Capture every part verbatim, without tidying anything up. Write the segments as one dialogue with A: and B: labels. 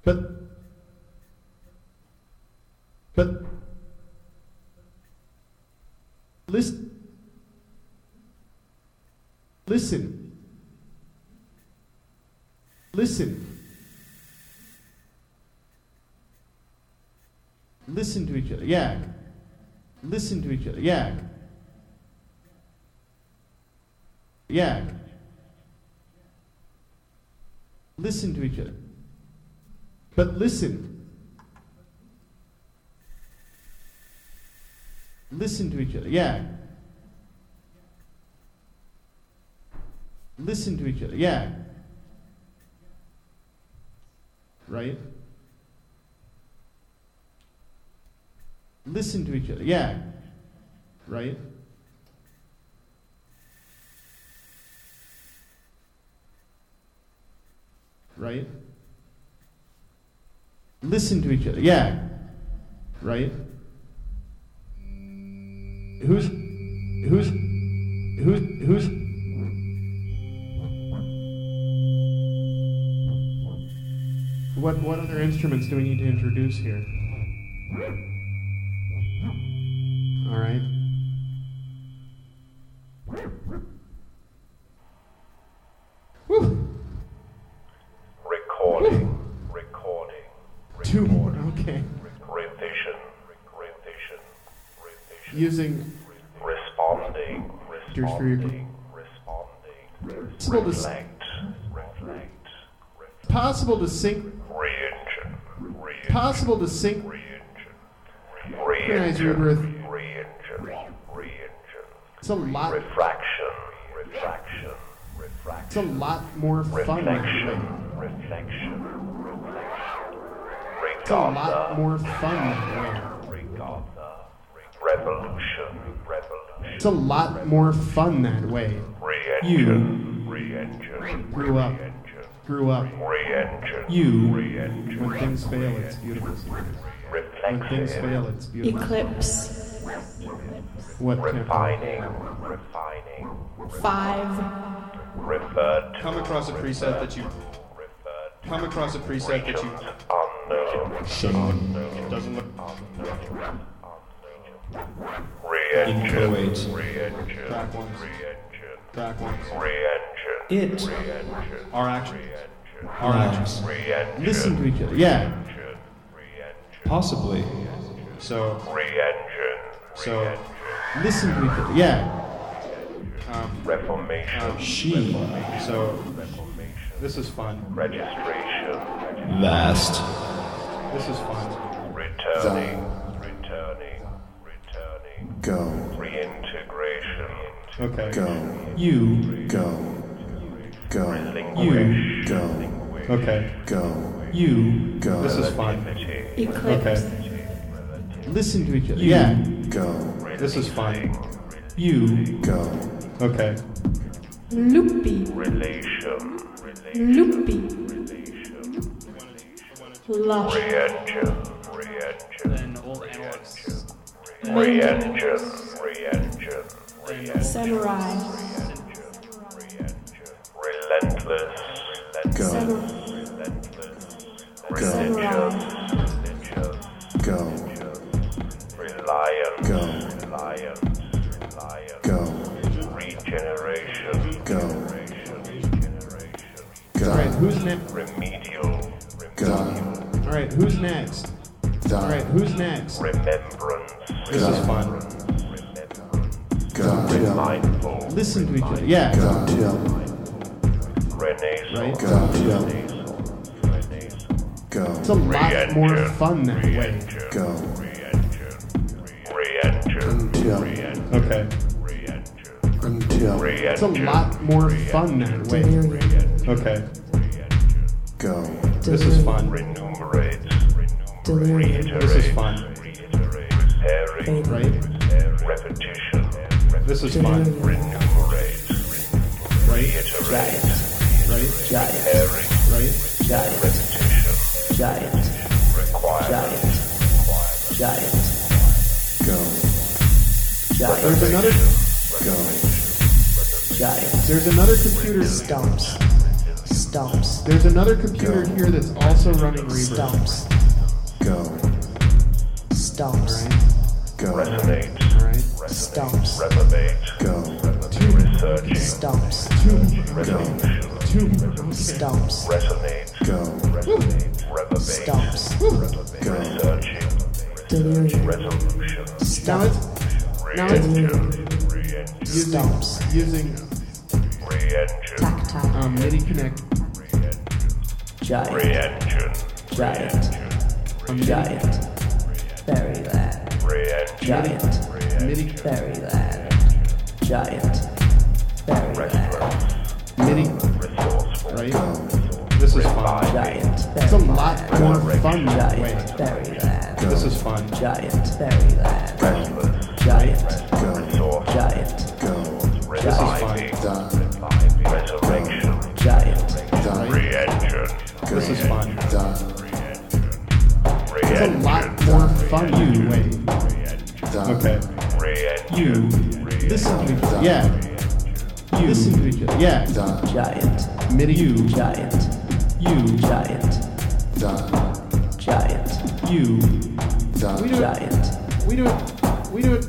A: But, but, listen, listen, listen, listen to each other, yeah, listen to each other, yeah, yeah, listen to each other, but listen. Listen to each other, yeah. Listen to each other, yeah. Right? Listen to each other, yeah. Right? Right? Listen to each other, yeah. Right? Who's, who's, who's, who's, what, what other instruments do we need to introduce here? All right. Woo.
B: Recording,
A: Woo.
B: recording,
A: Two more,
B: recording.
A: okay.
B: Revision, revision, revision.
A: Using
B: Responding, responding, responding.
A: Possible to,
B: Reflect, reflect, reflect.
A: possible to sync,
B: Re-engine, re-engine,
A: possible to sync,
B: re-engine,
A: recognize you
B: re-engine,
A: with,
B: re-engine, re-engine.
A: it's a lot,
B: Refraction, refraction, refraction.
A: it's a lot more fun that way.
B: Reflection, reflection, reflection.
A: It's a lot more fun that way.
B: Revolution, revolution.
A: It's a lot more fun that way.
B: Re-engine, re-engine,
A: Grew up,
B: re-engine,
A: grew up.
B: re-engine,
A: You,
B: re-engine.
A: when things fail, it's beautiful. When things
B: Reflexive,
A: fail, it's beautiful.
C: Eclipse.
A: What tempo?
B: refining, refining,
C: Five.
B: referred to,
D: Come across a preset that you
B: referred to,
D: come across a preset that you
B: unknown,
D: shame. It doesn't look
B: re-engine,
D: Inchoate.
B: re-engine,
A: Track ones.
B: re-engine,
A: Track ones.
B: re-engine,
D: it.
B: re-engine,
D: Our actions.
B: re-engine,
D: Our actions.
B: re-engine,
A: Listen to each other, yeah.
B: re-engine, re-engine,
D: Possibly. So
B: re-engine,
D: so
B: re-engine,
A: Listen to each other, yeah.
D: um,
B: reformation,
D: um, she. So this is fun.
B: registration,
D: Vast. This is fun.
B: returning, returning, returning,
E: Go,
B: reintegration,
D: Okay.
E: go,
D: You.
E: go, go,
D: You.
E: go,
D: Okay.
E: go,
D: You.
E: go,
D: This is fun.
C: Eclipse.
D: Okay.
A: Listen to each other,
D: You.
A: yeah.
E: go,
D: This is fun. You.
E: go,
D: Okay.
C: Loopy.
B: relation, relation,
C: Loopy.
B: relation,
C: Lush.
B: re-engine, re-engine,
D: Then old analogs.
B: re-engine, re-engine, re-engine,
C: Samurai.
B: relentless,
E: go,
B: relentless,
C: Samurai.
B: religious,
E: go,
B: reliant,
E: Go.
B: reliant, reliant,
E: go,
B: regeneration,
E: go,
B: regeneration,
A: All right,
E: go,
A: who's next?
B: remedial,
E: go,
A: All right, who's next? All right,
E: die,
A: who's next?
B: remembrance,
D: This is fun.
E: go, till,
B: mindful,
A: Listen to each other, yeah.
E: go, till,
B: renaissance,
A: Right?
E: go, till,
B: renaissance,
E: go,
A: It's a lot more fun that way.
E: go,
B: re-engine,
E: until,
D: Okay.
B: re-engine,
E: until,
A: It's a lot more fun that way.
C: Delirium.
D: Okay.
E: go,
D: This is fun.
B: remunerate,
C: Delirium.
D: This is fun.
B: reiterate, repairing,
A: Right?
B: repetition,
D: This is fun.
C: Delirium.
B: remunerate, reiterate,
A: Right?
B: repairing,
A: Right?
B: repetition,
C: Giant.
B: requirement,
C: Giant.
E: go,
A: There's another
E: go,
C: Giant.
A: there's another computer
C: Stumps. Stops.
A: There's another computer
E: Go.
A: here that's also running reverb.
C: Stops.
E: Go.
C: Stops.
E: Go.
B: Resonate.
A: Alright.
C: Stops.
B: Reprobate.
E: Go.
B: Researching.
C: Stops.
A: Two.
B: Resolution.
A: Two. Okay.
C: Stops.
B: Resonate.
E: Go.
B: Resonate. Reprobate.
C: Stops.
B: Reprobate.
E: Go.
B: Researching.
C: Delirium.
B: Resolution.
A: Now
C: Stop.
A: it's now it's
B: Re-engine. Re-engine.
A: using
C: Stops.
A: using
B: Re-engine.
C: Tactile.
A: um, MIDI Connect.
C: Giant.
B: Re-engine.
C: Giant.
A: Um, MIDI,
C: Giant. Very loud.
B: Re-engine.
C: Giant.
A: MIDI,
C: Very loud. Giant. Very loud.
A: MIDI,
B: Resourceful.
A: right?
D: This is fun.
C: Giant.
A: It's a
C: Very
A: lot
C: loud.
A: more fun that way.
C: Giant. Very loud.
D: This is fun.
C: Giant. Very loud.
B: Restless.
C: Giant.
E: Go.
B: Resourceful.
C: Giant.
E: Go.
B: Reviving.
E: Da.
B: Resurrection.
C: Giant.
E: Da.
B: Re-engine.
D: This is fun.
E: Da.
A: It's a
B: Re-engine.
A: lot more fun that way.
E: Da.
D: Okay.
B: Re-engine.
A: You listen to each other. Yeah. You listen to each other. Yeah.
E: Da.
C: Giant.
A: MIDI. You.
C: Giant.
A: You.
C: Giant.
E: Da.
C: Giant.
A: You.
E: Da.
A: We do it.
C: Giant.
A: We do it. We do it.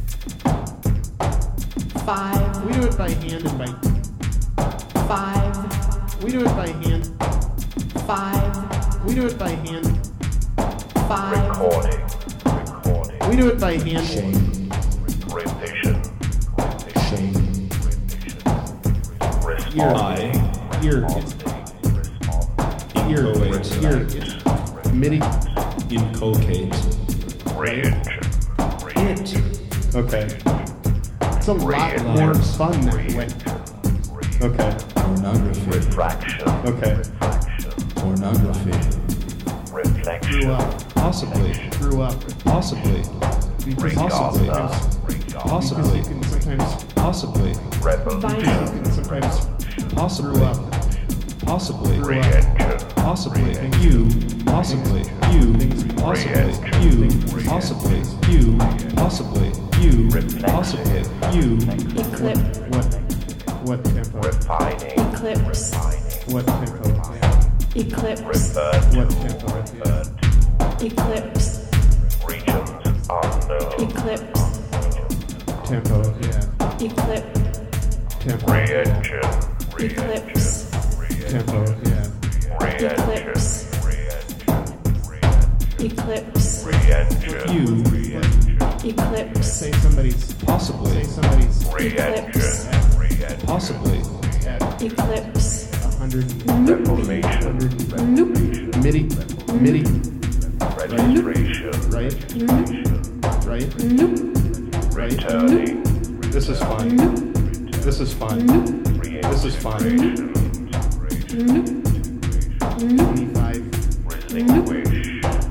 F: Five,
A: We do it by hand and by.
F: five,
A: We do it by hand.
F: five,
A: We do it by hand.
F: five,
B: Recording. Recording.
A: We do it by hand.
B: Revision.
E: Shame.
B: Responding.
A: Ear. Ear. It's ear. Ear. It's MIDI.
G: Inculcate.
B: Re-engine. Re-engine.
D: Okay.
A: It's a lot more fun that way.
D: Okay.
G: Pornography.
B: Refraction.
D: Okay.
B: Refraction.
G: Pornography.
B: Reflection.
A: Grew up.
G: Possibly.
A: Grew up.
G: Possibly.
A: Because
G: Possibly.
B: Regardless.
A: because
G: Possibly.
A: you can sometimes.
G: Possibly.
B: Revolution.
A: You can sometimes.
G: Possibly.
A: Grew up.
G: Possibly.
A: Grew up.
B: Re-engine.
G: Possibly.
A: You.
G: Possibly. You. Possibly. You. Possibly. You. Possibly. You. Possibly. You.
F: eclipse,
A: What? What tempo?
B: Refining.
F: eclipse,
B: Refining.
A: What tempo?
F: eclipse,
B: Referred to.
A: What tempo?
B: Referred to.
F: eclipse,
B: Regions unknown.
F: eclipse,
A: Tempo. Yeah.
F: eclipse,
A: Tempo.
B: Re-engine. Re-engine.
F: eclipse,
A: Tempo. Yeah.
B: Re-engine.
F: Eclipse.
B: Re-engine.
F: eclipse,
B: Re-engine.
G: You.
F: eclipse,
A: Say somebody's.
G: Possibly.
A: Say somebody's
B: Re-engine. Re-engine.
G: Possibly.
A: at
F: eclipse,
A: a hundred.
B: Reformation.
F: nope,
A: MIDI. MIDI.
B: Registration.
A: Right. Right.
F: nope,
A: Right.
B: Returning.
D: This is fun. This is fun. This is fun.
A: Twenty-five.
B: Relinquish.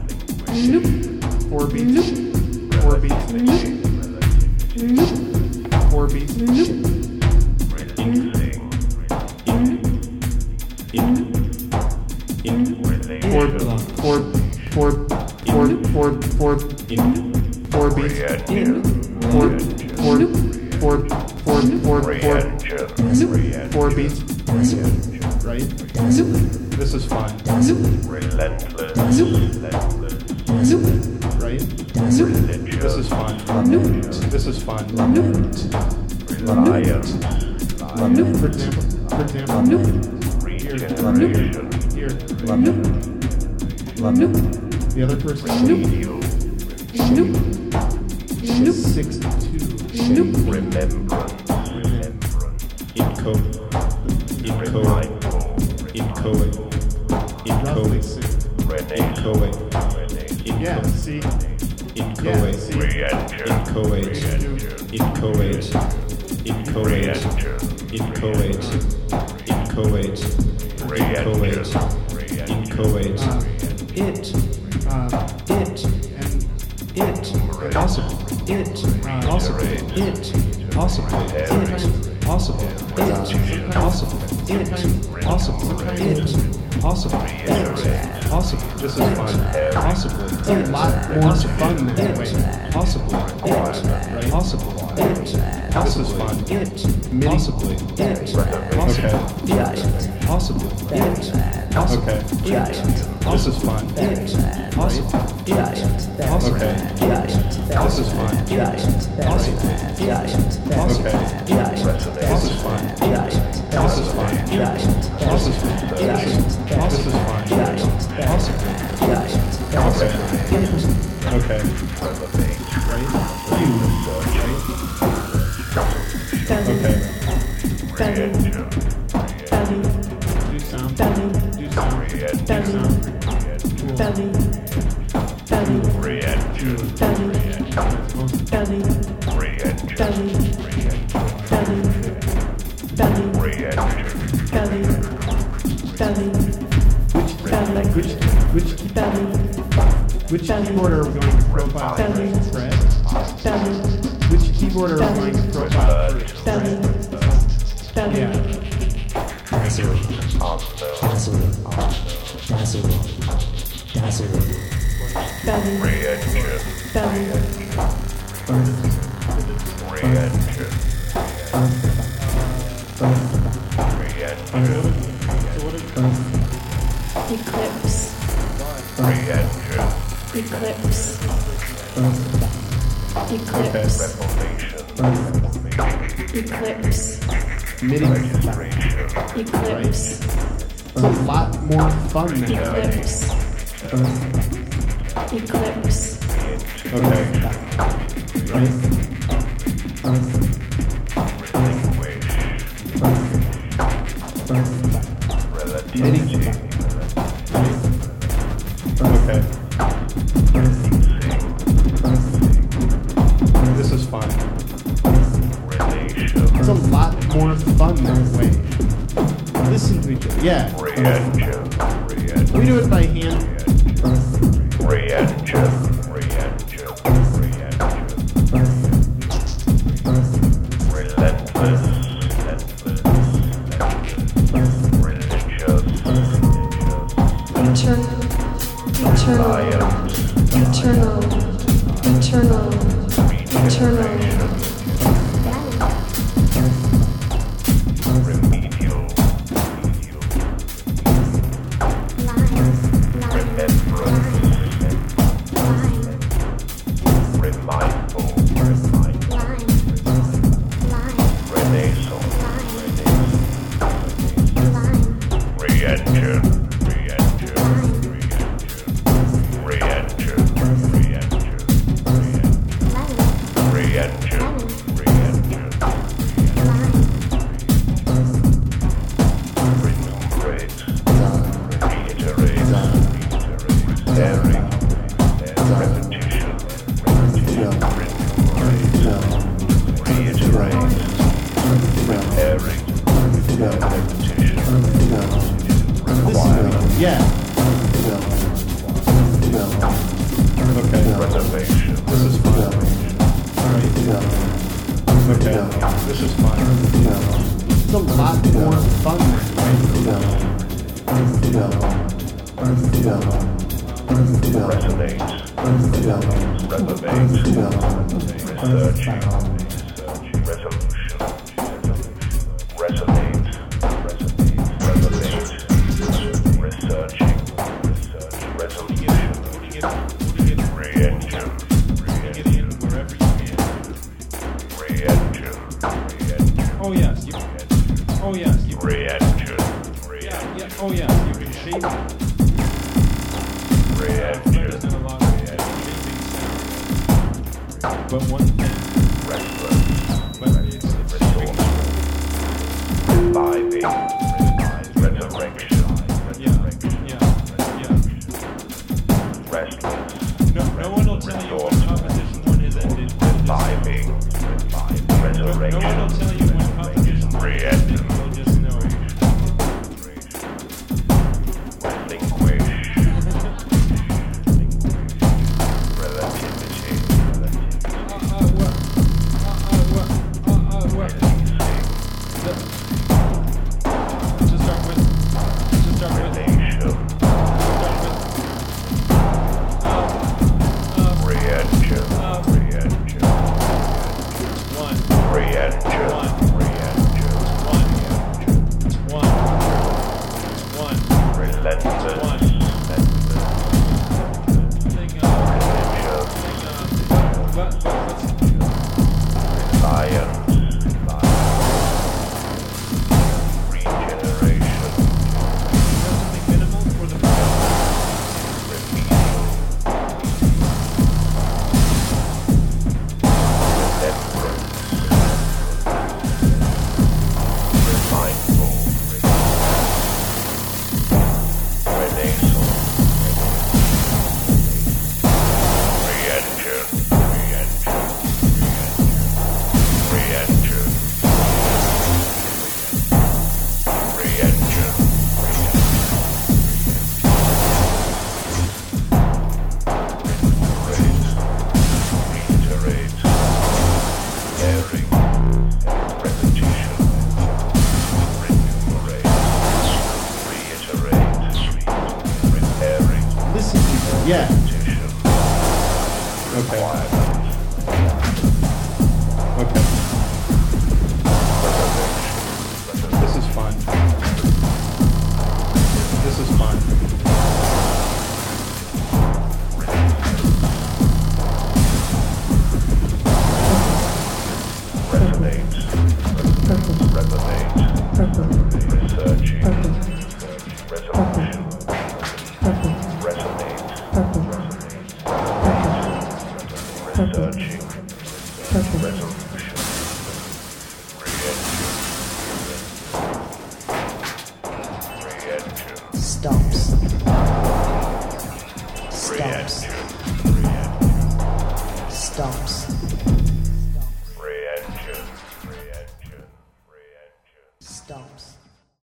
A: Four beats. Four beats. Four beats.
B: Releasing.
A: Four. Four. Four. Four. Four. Four. Four beats.
B: Re-engine.
A: Four. Four. Four. Four. Four. Four.
B: Re-engine. Re-engine.
A: Four beats. Right.
D: This is fun.
B: Relentless. Relentless.
A: Right.
B: Religious.
D: This is fun. This is fun.
B: Reliant.
A: For example. For example.
B: Regeneration.
A: Here. The other person. Sixty-two.
B: Remembrance.
G: Inco. Inco.
B: Mindful.
G: Inchoate.
A: Roughly
G: Inchoate.
A: six.
G: Inchoate.
A: Yeah. See. Yeah.
G: Inchoate.
A: See.
B: Re-engine.
G: Inchoate. Inchoate. Inchoate. Inchoate. Inchoate. Inchoate. Inchoate. It.
A: Uh,
G: It.
A: and
G: It. Possible. It. Possible. It. Possible. It. Possible. It. Possible. It. Possible. It. Possible. It. Possible.
D: This is fun.
G: Possibly.
A: it's a lot more fun that way.
G: Possible. It. Possible.
C: Fairyland.
G: Possibly.
D: This is fun.
G: It.
D: MIDI.
G: Possibly. It. Possibly.
C: Giant.
G: Possibly.
C: Fairyland.
G: Possibly.
D: Okay.
C: Giant.
D: This is fun.
C: Fairyland.
G: Possibly.
C: Giant.
D: Okay.
C: Giant.
D: This is fun.
C: Giant.
G: Possibly.
C: Giant.
D: Okay.
C: Giant.
D: This is fun.
C: Giant.
D: This is fun.
C: Giant.
D: This is fun.
C: Giant.
D: This is fun.
C: Giant.
G: Possibly.
C: Giant.
D: Okay.
F: Belly.
D: Okay.
F: Belly. Belly.
A: Do sound.
F: Belly.
A: Do sound.
F: Belly. Belly. Belly.
B: Reaction.
F: Belly. Belly.
B: Reaction.
F: Belly. Belly. Belly.
B: Reaction.
F: Belly. Belly. Belly.
A: Which which
F: Belly.
A: which
F: Belly.
A: keyboard are we going to profile
F: Belly.
A: first, Fred?
F: Belly.
A: Which keyboard are we going to profile first?
F: Belly. Belly.
A: Yeah.
C: Dazzle. Dazzle. Dazzle. Dazzle.
F: Belly.
B: Reaction.
F: Belly.
B: Reaction. Reaction.
F: Eclipse.
B: Reaction.
F: Eclipse.
D: Okay.
F: Eclipse.
B: Reformation.
F: Eclipse.
A: MIDI.
B: Registration.
F: Eclipse.
A: It's a lot more fun now.
F: Eclipse. Eclipse.
D: Okay.
A: MIDI.
D: Okay. This is fun.
A: It's a lot more fun that way. Listen to each other. Yeah.
B: Reaction.
A: We do it by hand.
B: Reaction. Reaction. Reaction. Relentless. Religious.
F: Eternal. Eternal. Eternal. Eternal. Eternal.
B: Remedial. Remindful. Renaissance. Reaction. Reaction. Reaction. Reaction. Reaction. Reaction. Reaction. Renumerate. Reiterate. Daring. Repetition. Renumerate. Reiterate. Daring. Repetition. Require.
A: Yeah.
D: Okay.
B: Reservation.
D: This is fun. Okay. This is fun.
A: It's a lot more fun that way.
B: Resonate. Reservate. Researching. Resolution. Resonate. Resonate. Researching. Resolution. Reaction. Reaction. Reaction. Reaction.
G: Oh yes. You, oh yes. You,
B: Reaction.
G: yeah.
B: Reaction.
G: Yeah. Oh yes. You can shape it.
B: Reaction.
G: There's not a lot of shaping sound. But one can.
B: Restless.
G: But it's, it's
B: Resourceful. Reviving. Resurrection.
G: yeah. Yeah. Yeah.
B: Restless.
G: No, no one will tell you when composition one has ended.
B: Reviving.
G: No, no
B: Resurrection.
G: one will tell you when composition one has
B: Reaction.
G: ended. You'll just know.
B: Relinquish. Relativity.
G: Uh, uh, what? Uh, uh, what? Uh, uh, what?
B: Releasing.
G: The, to start with,
A: This is yeah.
D: Okay. Okay. This is fun. This is fun.
B: Resonate. Resonate. Researching. Resolution. Resonate. Researching. Resolution. Re-engine. Re-engine.
H: Stop.